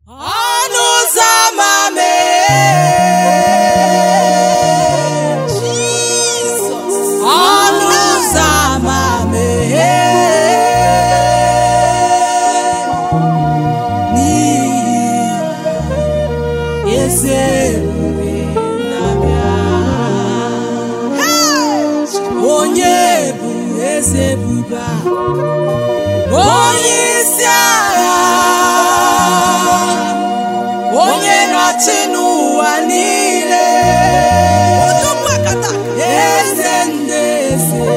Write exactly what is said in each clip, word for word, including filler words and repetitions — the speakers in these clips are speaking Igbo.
ọnụ ụzọ ama Jizọs, ọnụ ụzọ ama n'ihi eze ebube na-abịa. Onye bụ eze ebube, onye isi agha, onye na-achị n'ụwa niile, eze ndị eze,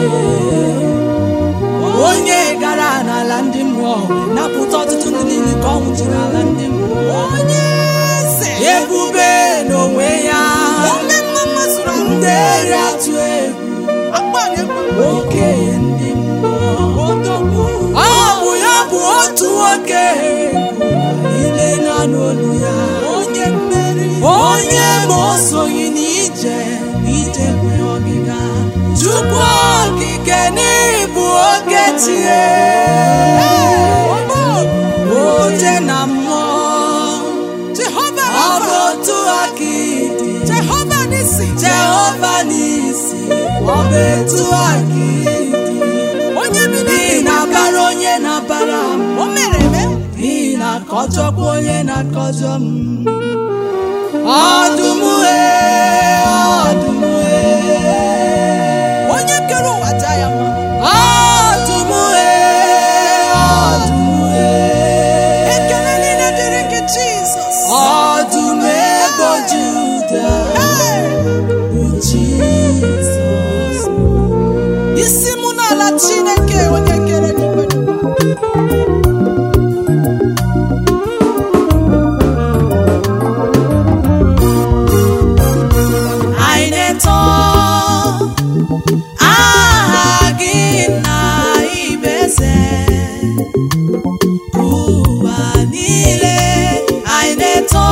onye gara n'ala ndị mmụọ napụta ọtụtụ ndị niile ka ọ nwụchi n'ala ndị mmụọ, onye eze ebube n'onwe ya, ndị eri atụ egwu, okenye ndị mmụọ, ọ bụ ya bụ otu nwoke ile na n'olu ya, onye mmeri, onye ma o soghị n'ije ije kwe ọgịga, Chukwu okike n'ịbụ oke tie, oche na mmụọ, ọ bụ otu aka ịdị, Jehova n'isi, Jehova n'isi, ọ bụ etu aka ịdị, onye n'ihi na-abara onye na-abara m, o mere eme, n'ihi na-akọjọkwa onye na-akọjọ m. Ọdụm ee, ọdụm ee, onye kere ụwa taa ya mma. Ọdụm ee, ọdụm ee, ekele niile dịrị gị Jizọs. Ọdụm ebo Juda bụ Jizọs, isi mụ n'ala Chineke onye kere n'igwe n'ụwa. Anyị na-eto aha gị na ibe eze ụwa niile, anyị na-eto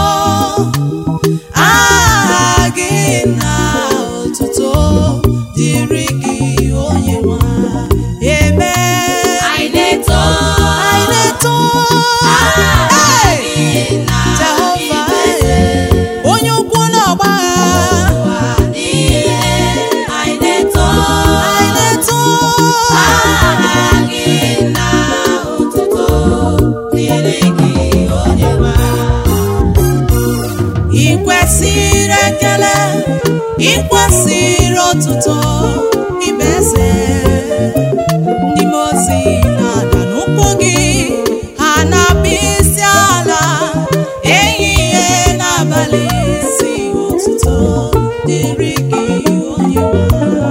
aha gị na otuto dịrị gị onye nwe eme. Anyị na-eto anyị na-eto aha gị na ibe eze, onye ukwu n'ọgba ụwa niile, anyị na-eto anyị na-eto aha gị na otuto dịrị gị onye nwe. Ị kwesịrị ekele, ị kwesịrị otuto, ibe eze. Ndị mmụọ ozi na-ada n'ụkwụ gị, ha na-abịa isi ala, ehihie n'abalị, si otuto dịrị gị onye nwe.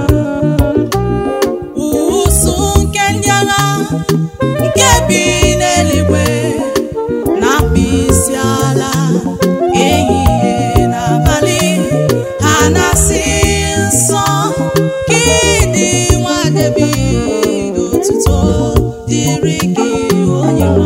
Ụsụ nke ndị agha nke bi n'eluigwe na-abịa isi ala, ehihie n'abalị, ha na-asị nsọ gị dị nwa David, otuto dịrị gị onye nwe.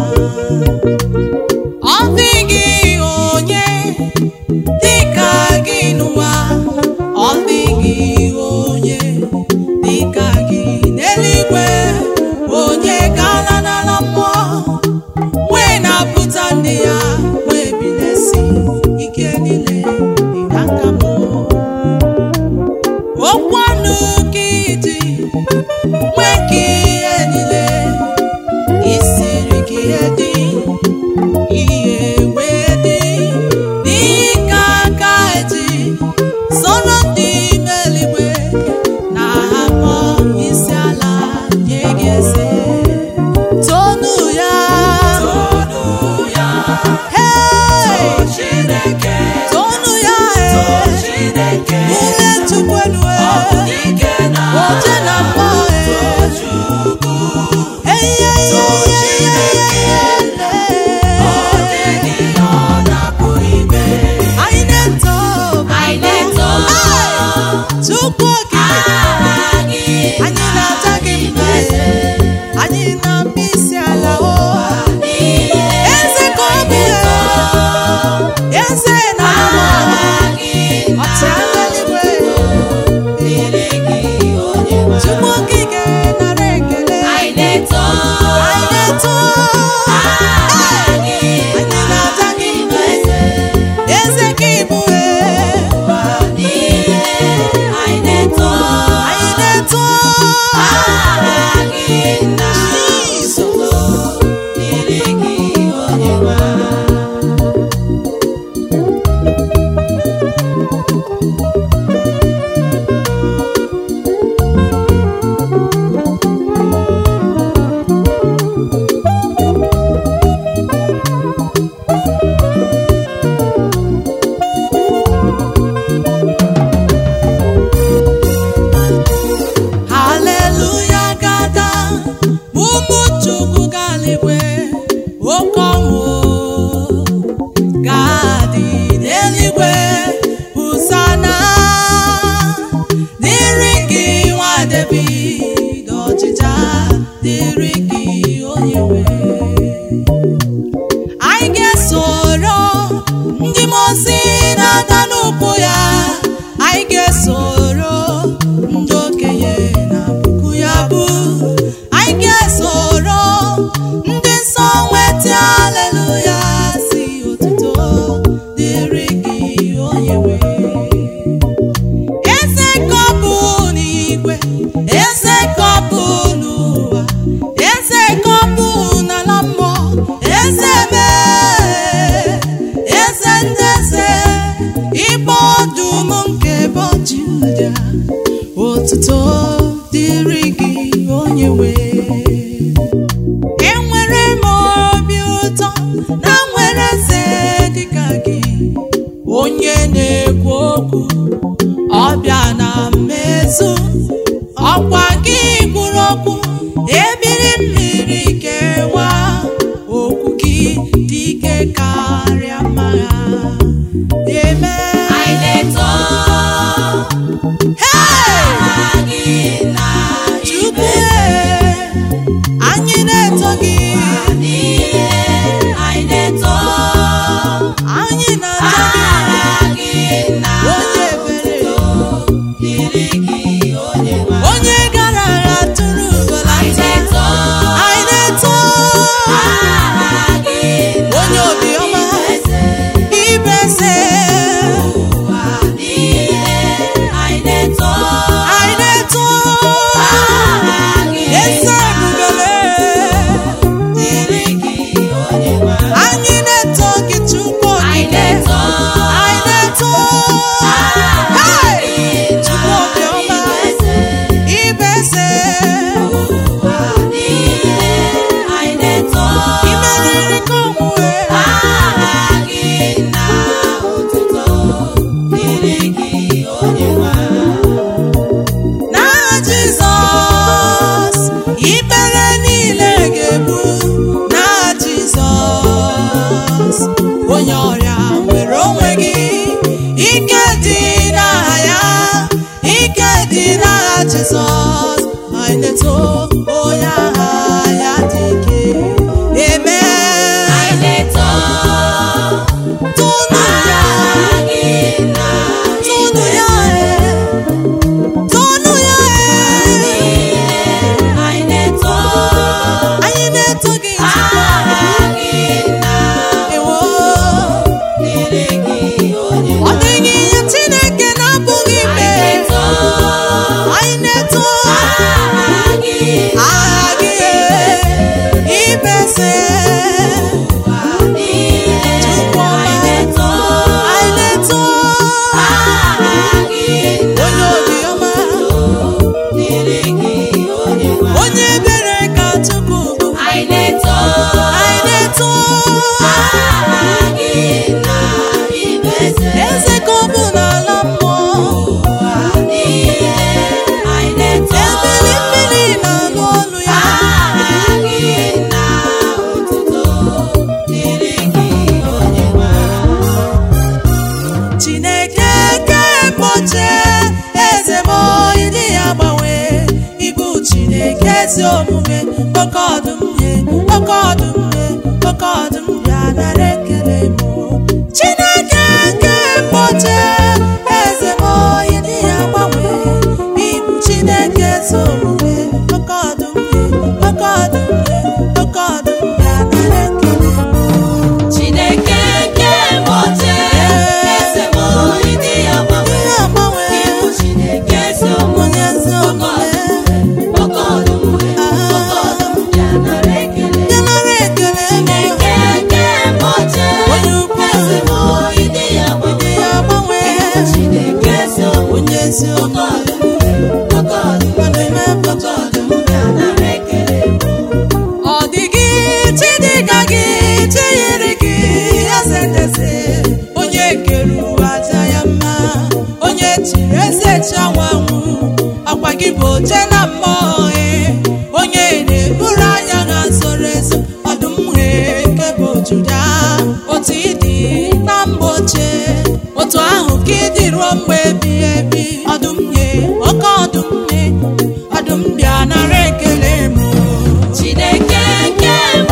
Ọ dịghị onye dịka gị n'ụwa, ọ dịghị onye dịka gị n'eluigwe, onye gara n'ala mmụọ wee na-apụta ndị ya, wee bilesi ike niile dị n'aka m. Okwu ọnụ gị dị nwee ka ihe niile, isiri ka ihe dị, ihe wee dị, n'ihi ka aka eji soro ndị ime eluigwe na ha kpọọ isi ala nye gị eze. Tonu ya, tonu ya, hey, Chineke, tonu ya, hey, Chineke, ule tukwenu, oje na mma, hey, hey, Chukwu okike, anyị na-aja gị mma, anyị na-akpọ isi ala, o eze ka ọ bụ ya, eze na mmụọ, ọchịagha eluigwe, Chukwu okike nara ekele. Anyị na-eto anyị na-eto aha gị. nwe. Anyị ga-esoro ndị mmụọ ozi na-ada n'ụkwụ ya. Anyị ga-esoro ndị okenye na-abụku ya bụ. Anyị ga-esoro ndị nsọ nweta haleluya, si otuto dịrị gị onye nwe. Eze ka ọ bụ n'igwe, eze ka ọ bụ n'ụwa, eze ka ọ bụ n'ala mmụọ, eze mee, eze ndị eze, ịbụ ọdụm nke bụ Juda, otuto dịrị gị onye nwe. Enwere m obi ụtọ na nwere eze dịka gị, onye na-ekwu okwu ọbịa na mmezu. Ọkwa gị kwuru okwu, ebili mmiri kewa, okwu gị dị ike karịa mmagha. Amen. Anyị na-eto aha gị na Chukwu, ibe anyị na-eto gị, niile. Anyị na-eto anyị na-aja aha gị na onye ebere, dịrị gị onye nwe. onye gara agha tụrụ Anyị ụbọlata. na-eto Anyị na-eto aha gị na onye obiọma, eze ibe eze. ụwa niile. Anyị na-eto Anyị na-eto aha gị eze ebubele, dịrị gị onye nwe. anyị na-eto gị Chukwu Anyị okike. na-eto Anyị na-eto aha Hey! gị Chukwu na obiọma, eze ibe eze. ụwa niile. Anyị na-eto Imeriri ka onwe, aha gị na otuto dịrị gị onye nwe. n'aha Jizọs, ikpere niile ga-egbu. N'aha Jizọs, onye ọrịa nwere onwe gị. Ike dị n'aha ya, ike dị n'aha Jizọs. Anyị na-eto onye aha ya dị ike. Amen. Anyị na-eto Tonu ya, aha gị na tonu ya, eh. Tonu ya, eh. niile. Anyị na-eto Anyị na-eto gị aha gị na Ewo. dịrị gị onye Ọ nwe. dịghị ihe Chineke na-apụghị ime. Anyị na-eto Anyị na-eto aha gị aha gị, ibe eze. ụwa niile. Chukwu ọma, Anyị na-eto anyị na-eto aha gị na onye obiọma, dịrị gị onye nwe. onye ebere ka Chukwu bụ. Anyị na-eto Anyị na-eto aha gị na ibe eze eze ka ọ bụ n'ala mmụọ. ụwa niile. Anyị na-eto Ebili mmiri na-anụ ọnụ ya. aha gị na otuto dịrị gị onye nwe. Chineke kemgboche eze m ịdị ya gbanwe. Ịbụ Chineke ezi omume, oke ọdụm nye, oke ọdụm nye, oke ọdụm bịa nara ekele m. Chineke kemgboche eze m ịdị ya gbanwe. Ịbụ Chineke ezi omume, oke ọdụm nye, oke ọdụm nye, oke ọdụm bịa nara ekele m. Chineke nke mgbochi eze m ịdị ya gbanwe. Ihe agbanwe, Ịbụ Chineke ezi omume, onye ezi omume. oke ọdụm wee, oke ọdụm bịa nara ekele. Ya nara ekele m. Chineke nke mgbochi Onye ukwu, eze m ịdị ya gbanwe. ya gbanwe, Ịbụ Chineke ezi omume, onye ezi oke omume. ọdụm wee, oke ọdụm wee, oke ọdụm bịa nara ekele. Ọ dịghị chi dịka gị, chi yiri gị, eze ndị eze. Onye kere ụwa aja ya mma, onye chiri eze chi anwanwụ. Ọkwa gị bụ oche na mmụọ, eh. Onye na-eburu anya na zoro ezo. Ọdụm wee nke bụ Juda, otu ịdị na mgbe ochie, otu ahụ ka ịdị ruo mgbe ebighị ebi. Ọdụm nye, oke ọdụm nye, ọdụm bịa nara ekele m. Chineke nke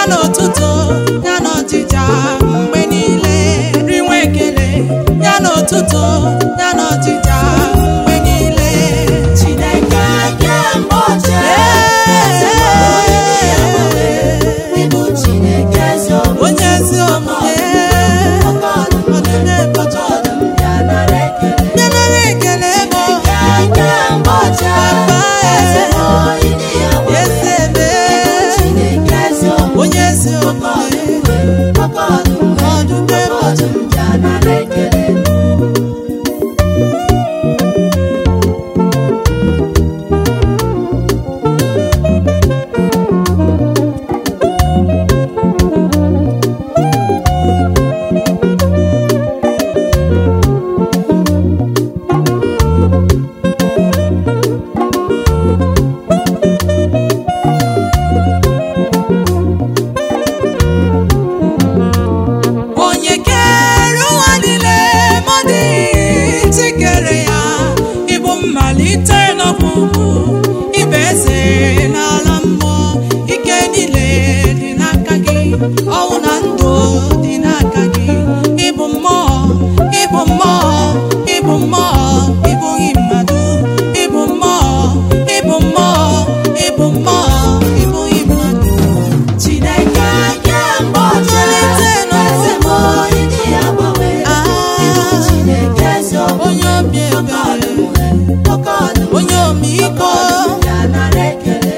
n'ụtụtụ ya n'ọdịda mgbe niile riwe ekele ya n'ụtụtụ ya n'ọdịda mgbe niile Chineke kemgbe ochie ịbụ Chineke ezi omume onye ezi omume ọdụm bịa nara ekele bịa nara ekele bụ kemgbe ochie eze m ịdị ya ezi ebe Chineke ezi omume onye ezi omume ọdụm ọdụm ọdụm bịa nara ekele onye kere ụwa niile ma ọ dịghị ntị kere ya ịbụ mmalite n'ọgwụgwụ ịbụ eze n'ala mmụọ ike niile dị n'aka gị ọnwụ na ndụ dị n'aka gị ịbụ mmụọ ịbụ mmụọ ịbụ mmụọ ịbụghị mmadụ ịbụ mmụọ ịbụ mmụọ ịbụ mmụọ ịbụghị mmadụ Chineke kemgbe ochie eze m ịdị ya gbanwe ịbụ Chineke ezi omume onye obi ebere oke ọdụm onye omiko bịa nara ekele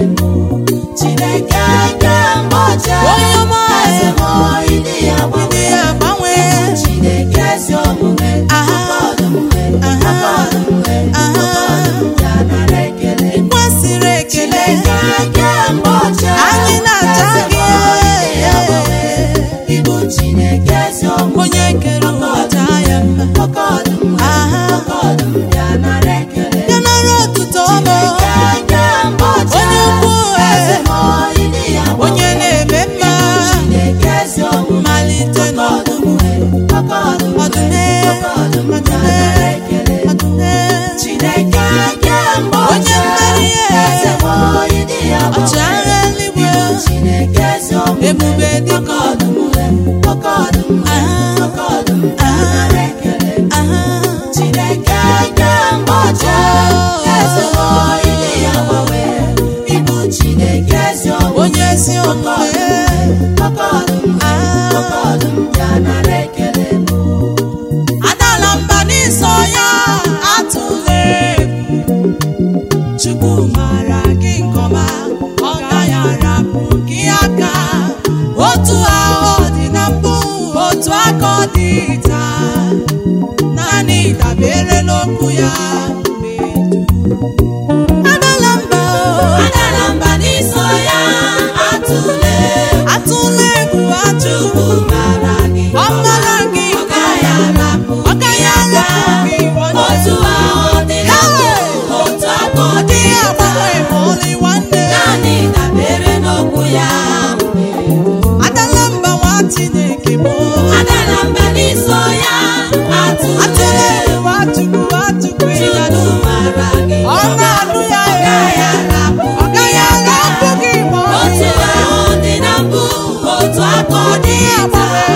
Chineke kemgbe ochie onye ọma eze m ịdị ya ndị gbanwe ya gbanwe Chineke ezi omume aha oke ọdụm aha oke ọdụm aha bịa nara ekele kwesịrị ekele kemgbe ochie anyị na-acha eze m gị ịdị ya gbanwe ịbụ Chineke ezi omume onye kere ụwa jaa ya mma oke ọdụm aha oke ọdụm bịa nara ekele ya nara ọtụtụ ọmụ kemgbe ochie onye ukwu eze m ịdị ya gbanwe onye na-eme mma Chineke ezi omume malite n'ọdụm oke ọdụm ọdụme oke ọdụm bịa ọdụme nara ekele ọdụme Chineke kemgbe onye ochie mmeri eze m ịdị ya gbanwe ọchịagha eluigwe Chineke ezi omume ebube oke dịka ọdụm oke ọdụm oke ọdụm bịa nara ekele aha Chineke kemgbe ochie eze m ịdị ya gbanwe ịbụ Chineke ezi omume onye ezi omume oke ọdụm oke ọdụm bịa nara ekele adala mba n'iso ya atụle egwu Chukwu mara gị nke ọma ọ gaghị arapụ gị aka otu ahụ dị na mbụ otu aka ọ dị taa naanị dabere n'okwu ya mgbe dum. Adala mba o, adala mba n'iso ya atụle atụle egwu Chukwu atụle mara gị ọ mara gị ọ gaghị arapụ ọ gaghị arapụ gị otu ahụ dị na mbụ otu aka ọ dị dị agbanwe ma ọlị nwanne naanị dabere n'okwu ya adala mba nwa Chineke bụ adala mba n'iso ya atụle atụle egwu atụkwu atụkwu ịgadụ Chukwu mara gị ọ na-anụ ya ọ gaghị arapụ ọ gaghị arapụ gị ma ọlị otu ahụ dị na mbụ otu aka ọ dị taa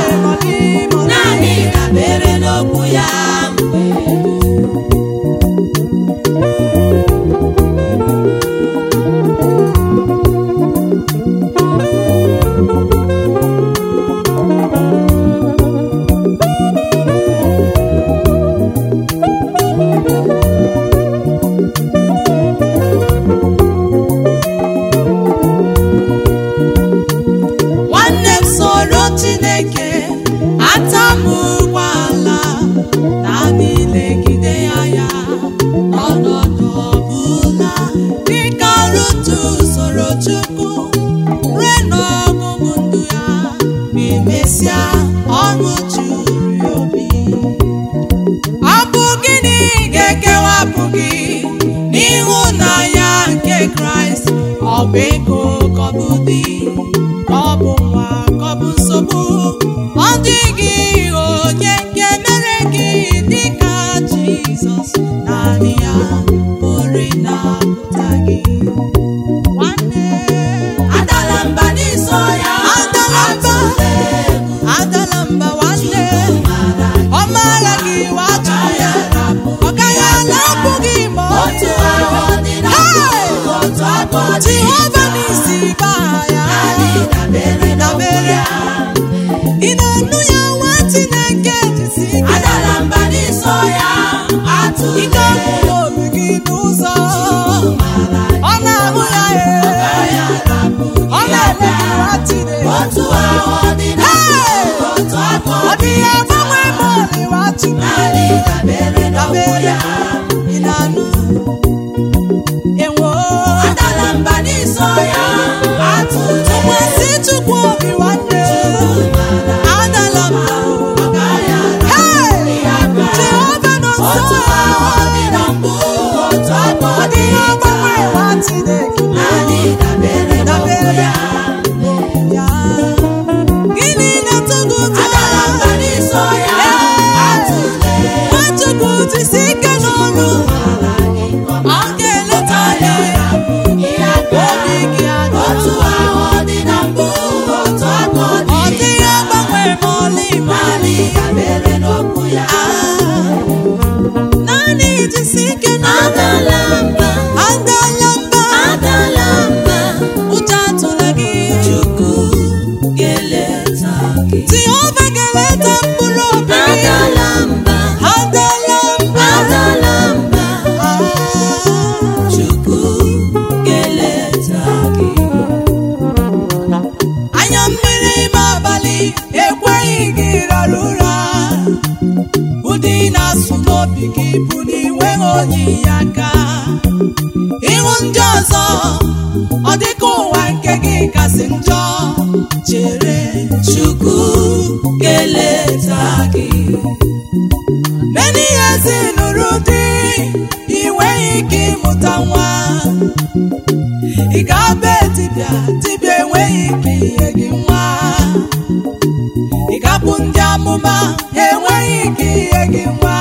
nwa Chineke. otu ahụ dị na mbụ, otu aka Ọ dị ya agbanwe ma ọ dịwa Chukwu. naanị dabere n'okwu ya. Ị na-anụ? Ewo. Adala mba n'iso ya, atụla Tụkwasị Chukwu obi nwanne. Adala mba. Hey! Jehova nọ nso. otu ahụ dị na mbụ, otu aka Ọ dị ya agbanwe nwa Chineke. naanị dabere n'okwu ya. Ya. Gịnị na-atụ gị ụtọ? Adala mba n'iso ya, atụla Nwachukwu jisi ike n'ọrụ. Ọ ga-eleta gị. ihe aka. Obi gị aga. Otu ahụ dị na mbụ, otu aka Ọ dịghị agbanwe ma ọlị ma naanị dabere n'okwu ya. naanị jisi ike n'ọrụ. Adala mba, Adala mba. adala mba, Ụjọ atụla gị. Chukwu ga-eleta gị. Jehova ga-eleta mkpụrụ obi gị. Adala mba, Adala mba. adala mba, Ah. Chukwu ga-eleta gị. Anya mmiri ime abalị ekweghị gị rara ụra. Ụdị na-asụ n'obi gị bụ na inweghị onye inye aka. Ịhụ ndị ọzọ ọ dịka ụwa nke gị kasị njọ. Chere Chukwu ga-eleta gị. many years nụrụ di inweghị ike ịmụta nwa. Ị ga-abụ dibịa dibịa enweghị ike inye gị nwa. Ị ga-abụ ndị amụma enweghị ike inye gị nwa.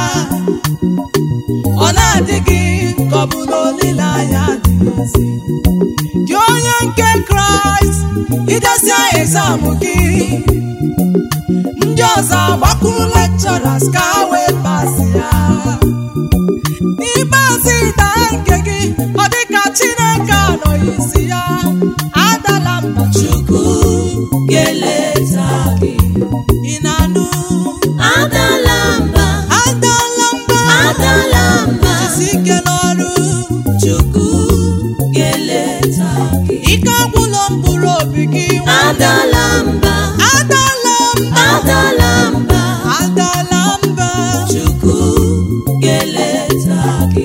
Ọ na-adị gị ka ọ bụ na olileanya adịghịzi. Gị onye nke Kraịst idesia exam gị. Ndị ọzọ agbakụrụ lecturers ka ha wee pasị ya. N'ikpeazụ ịda nke gị ọ dị ka Chineke anọghị isi ya. Adala mba. Chukwu ga-eleta gị. Ị na-anụ? Adala mba, Adala mba. adala mba, Jisi ike n'ọrụ. Chukwu ga-eleta gị. Ike agwụla mkpụrụ obi gị. Adala mba, Adala mba. adala mba, Adala mba. Chukwu ga-eleta gị.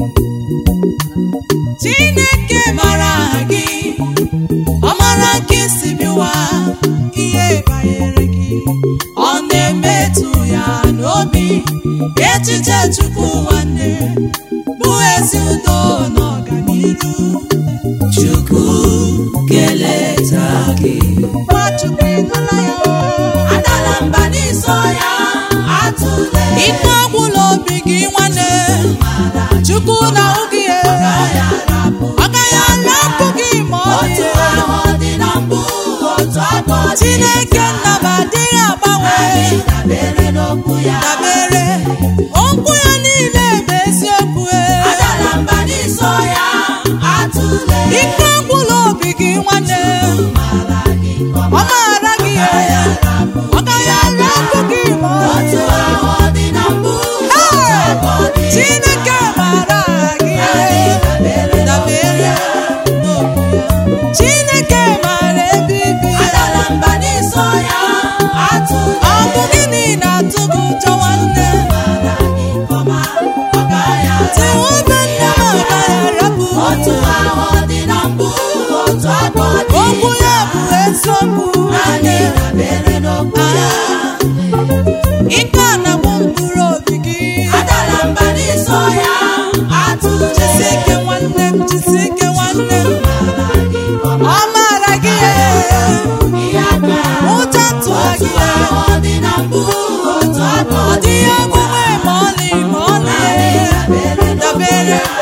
Chineke mara gị. Ọ mara ka isi bịwa ihe banyere gị. Ọ na-emetụ ya n'obi. Echiche Chukwu nwanne bụ ezi udo na ọganiru. Chukwu ga-eleta gị. Nwachukwu ịnụla ya o. Adala mba n'iso ya, atụla Ike agwụla obi gị nwanne. Chukwu na-ahụ gị e. Ọ gaghị arapụ gị ma otu ọlị. ahụ dị na mbụ, otu aka dị. Chineke nna m adịghị agbanwe. Dabere n'okwu ya. Dabere okwu ya niile bụ eziokwu e. Adala mba n'iso ya, atụla Ike agwụla obi gị nwanne. mara gị nke Ọ ọma. maara gị e. Ọ gaghị arapụ gị ma Otu ọlị. ahụ dị na mbụ, otu Hey! aka dị. Chineke maara gị e. Dabere n'okwu ya. Chineke maara ebe ibi. Adala mba n'iso ya, atụla Ọ bụ gịnị na-atụ gị ụjọ nwanne? mara gị nke ọma. Ọ gaghị ara. Jehova nna m agaghị arapụ. Otu ahụ dị na mbụ, otu aka dị. Okwu ya bụ eziokwu. Naanị dabere n'okwu ya. Ike na-agwụ mkpụrụ obi gị. Adala mba n'iso ya, atụla Jisi ike nwanne m, jisi ike nwanne m. mara gị nke ọma. Ọ maara gị e. Ihe aka. Ụjọ tụọ Otu gị e. ahụ dị na mbụ, otu aka Ọ dị. dịghị agbanwe ma ọlị ma ọlị e. Dabere ya.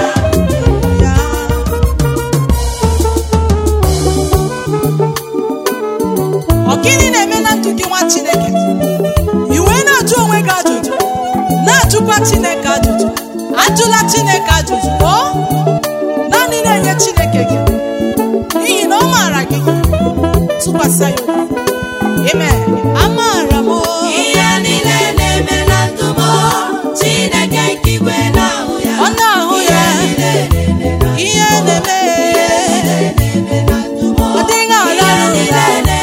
Ọ gịnị na-eme na ndụ gị nwa Chineke? I wee na-ajụ onwe gị ajụjụ, na-ajụkwa Chineke ajụjụ. Ajụla Chineke ajụjụ o naanị na-enye Chineke gị, n'ihi na ọ maara gị. Tụkwasị ya obi. Amen. Amaara m o. Ihe niile na-eme na ndụ m, Chineke nke igwe na-ahụ ya. Ọ na-ahụ ya. Ihe na-eme. Ihe niile na-eme na ndụ m, Ọ dịghị ihe ara niile ụra.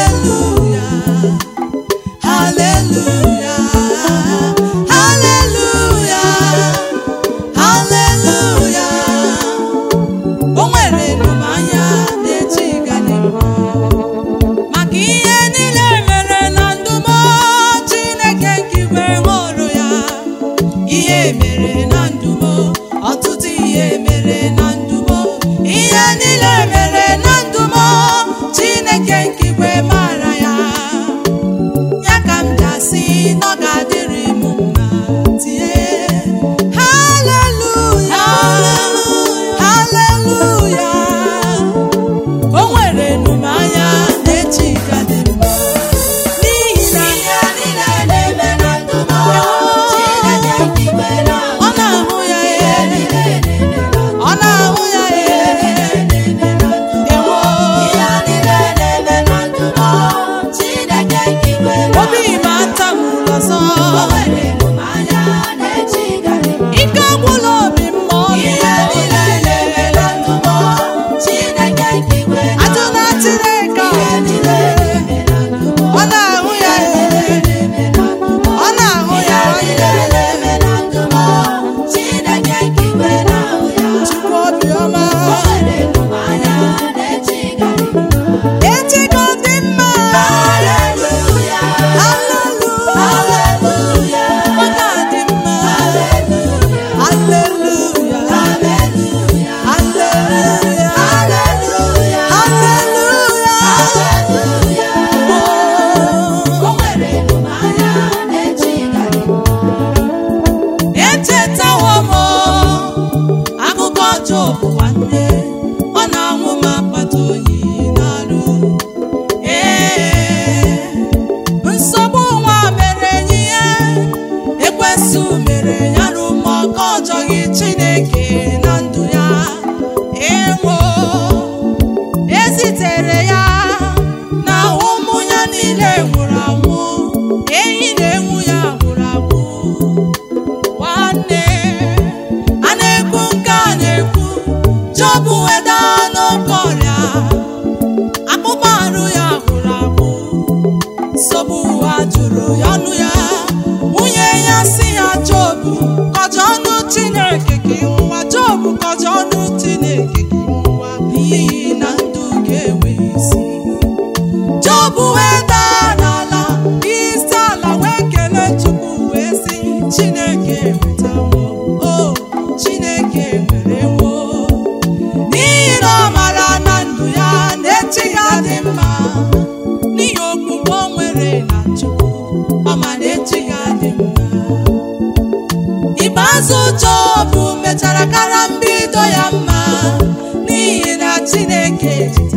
Job mechara kara mbido ya mma n'ihi na Chineke